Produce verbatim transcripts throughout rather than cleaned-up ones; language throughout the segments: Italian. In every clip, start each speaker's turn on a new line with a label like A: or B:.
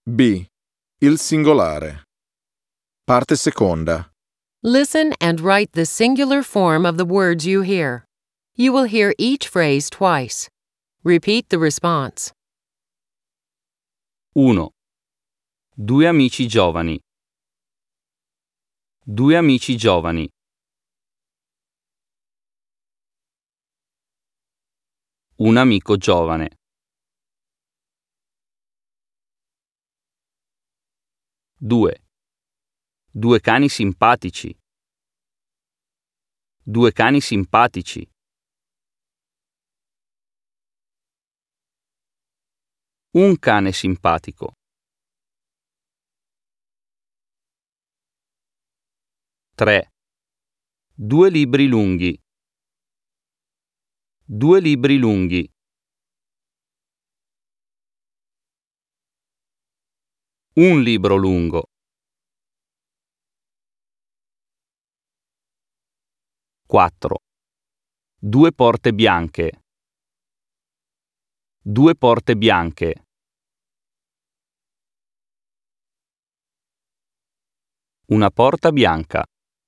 A: B. Il singolare. Parte seconda.
B: Listen and write the singular form of the words you hear. You will hear each phrase twice. Repeat the response.
C: uno. Due amici giovani. Due amici giovani. Un amico giovane. due. Due cani simpatici. Due cani simpatici. Un cane simpatico. tre. Due libri lunghi. Due libri lunghi. Un libro lungo. quattro. Due porte bianche. Due porte bianche. Una porta bianca.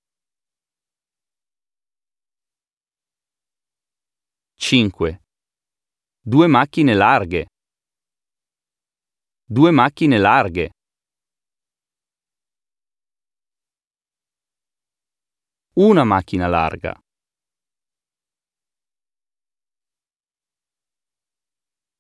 C: cinque. Due macchine larghe. Due macchine larghe. Una macchina larga.